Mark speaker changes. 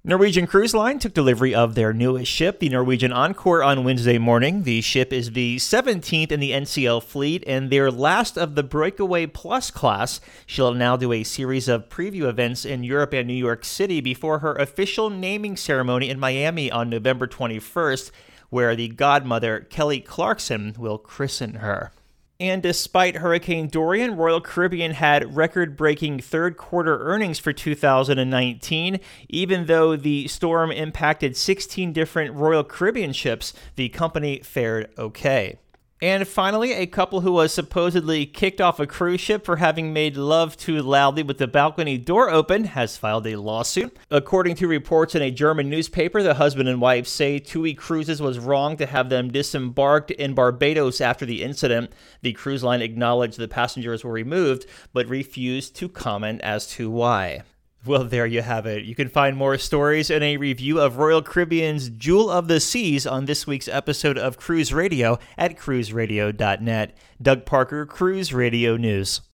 Speaker 1: Norwegian Cruise Line took delivery of their newest ship, the Norwegian Encore, on Wednesday morning. The ship is the 17th in the NCL fleet and their last of the Breakaway Plus class. She'll now do a series of preview events in Europe and New York City before her official naming ceremony in Miami on November 21st, where the godmother, Kelly Clarkson, will christen her. And despite Hurricane Dorian, Royal Caribbean had record-breaking third-quarter earnings for 2019. Even though the storm impacted 16 different Royal Caribbean ships, the company fared okay. And finally, a couple who was supposedly kicked off a cruise ship for having made love too loudly with the balcony door open has filed a lawsuit. According to reports in a German newspaper, the husband and wife say TUI Cruises was wrong to have them disembarked in Barbados after the incident. The cruise line acknowledged the passengers were removed, but refused to comment as to why. Well, there you have it. You can find more stories and a review of Royal Caribbean's Jewel of the Seas on this week's episode of Cruise Radio at cruiseradio.net. Doug Parker, Cruise Radio News.